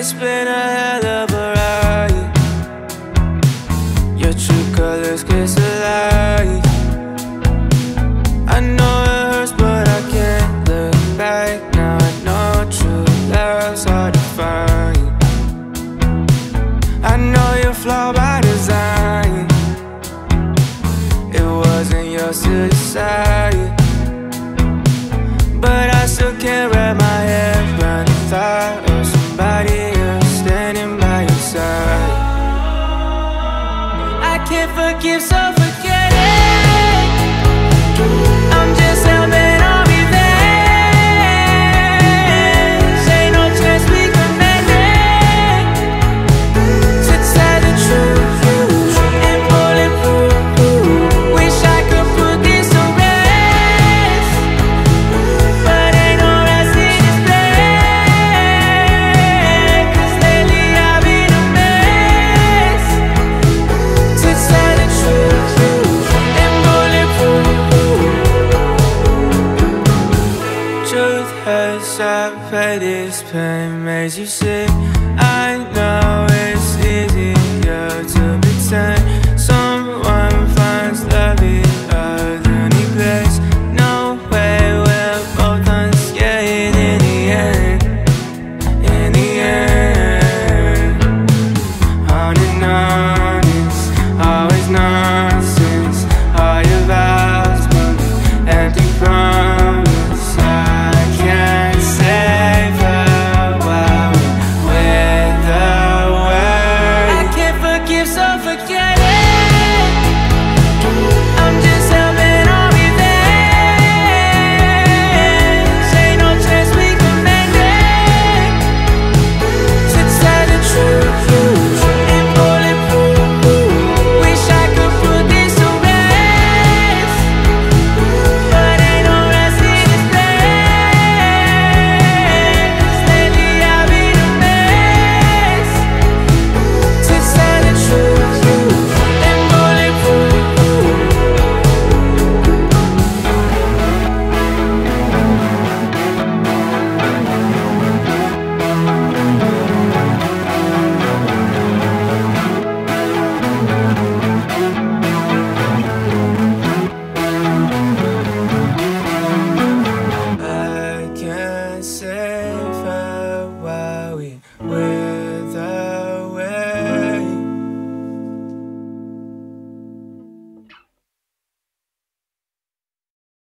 It's been a hell of a ride. Your true colors kiss alive. I know it hurts, but I can't look back now. I know true love's hard to find. I know you're flawed by design. It wasn't yours to decide, but I still can't wrap my head around the thought of somebody else standing by your side. I can't forgive, so forget it. I'm just helping all be there. Ain't no chance we can make it. To tell the truth and bulletproof. Wish I could put this to rest, but ain't no rest in this bed. 'Cause lately I've been a mess. To tell the truth and bulletproof. Truth hurts, I pray this pain makes you sick. I